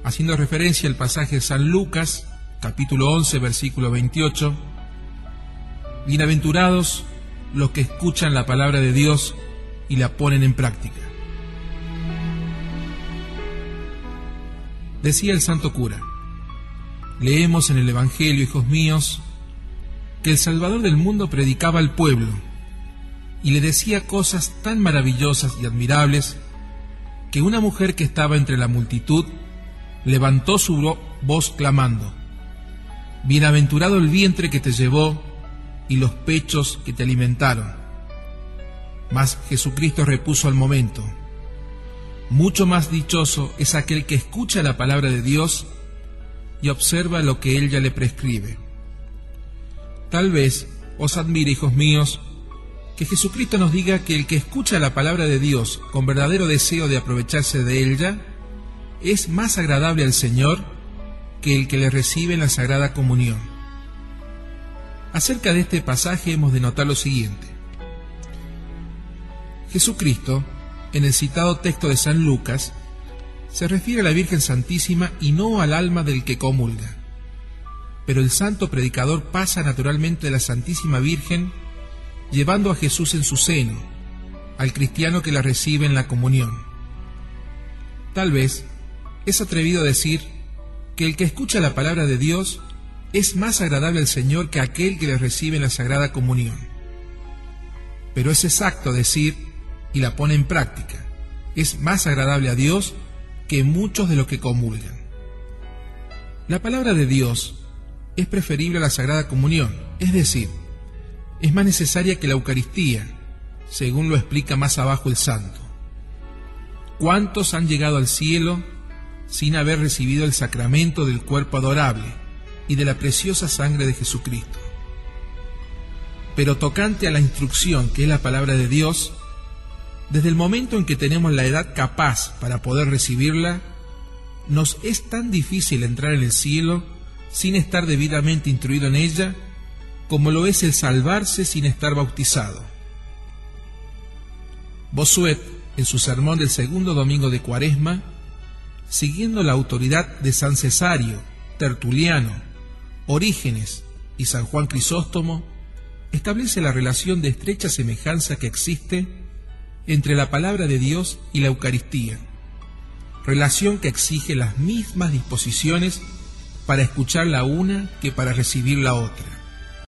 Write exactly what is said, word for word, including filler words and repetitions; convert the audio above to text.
haciendo referencia al pasaje de San Lucas, capítulo once, versículo veintiocho, bienaventurados los que escuchan la palabra de Dios y la ponen en práctica. Decía el santo cura: leemos en el Evangelio, hijos míos, que el Salvador del mundo predicaba al pueblo y le decía cosas tan maravillosas y admirables que una mujer que estaba entre la multitud levantó su voz clamando: bienaventurado el vientre que te llevó y los pechos que te alimentaron. Mas Jesucristo repuso al momento: mucho más dichoso es aquel que escucha la palabra de Dios y observa lo que ella le prescribe. Tal vez os admire, hijos míos, que Jesucristo nos diga que el que escucha la palabra de Dios con verdadero deseo de aprovecharse de ella es más agradable al Señor que el que le recibe en la Sagrada Comunión. Acerca de este pasaje hemos de notar lo siguiente. Jesucristo, en el citado texto de San Lucas, se refiere a la Virgen Santísima y no al alma del que comulga. Pero el santo predicador pasa naturalmente de la Santísima Virgen, llevando a Jesús en su seno, al cristiano que la recibe en la comunión. Tal vez es atrevido decir que el que escucha la palabra de Dios es más agradable al Señor que aquel que le recibe en la Sagrada Comunión. Pero es exacto decir, y la pone en práctica, es más agradable a Dios que muchos de los que comulgan. La palabra de Dios es preferible a la Sagrada Comunión, es decir, es más necesaria que la Eucaristía, según lo explica más abajo el santo. ¿Cuántos han llegado al cielo sin haber recibido el sacramento del cuerpo adorable y de la preciosa sangre de Jesucristo? Pero tocante a la instrucción, que es la palabra de Dios, desde el momento en que tenemos la edad capaz para poder recibirla, nos es tan difícil entrar en el cielo sin estar debidamente instruido en ella, como lo es el salvarse sin estar bautizado. Bossuet, en su sermón del segundo domingo de Cuaresma, siguiendo la autoridad de San Cesario, Tertuliano, Orígenes y San Juan Crisóstomo, establece la relación de estrecha semejanza que existe entre la palabra de Dios y la Eucaristía, relación que exige las mismas disposiciones para escuchar la una que para recibir la otra.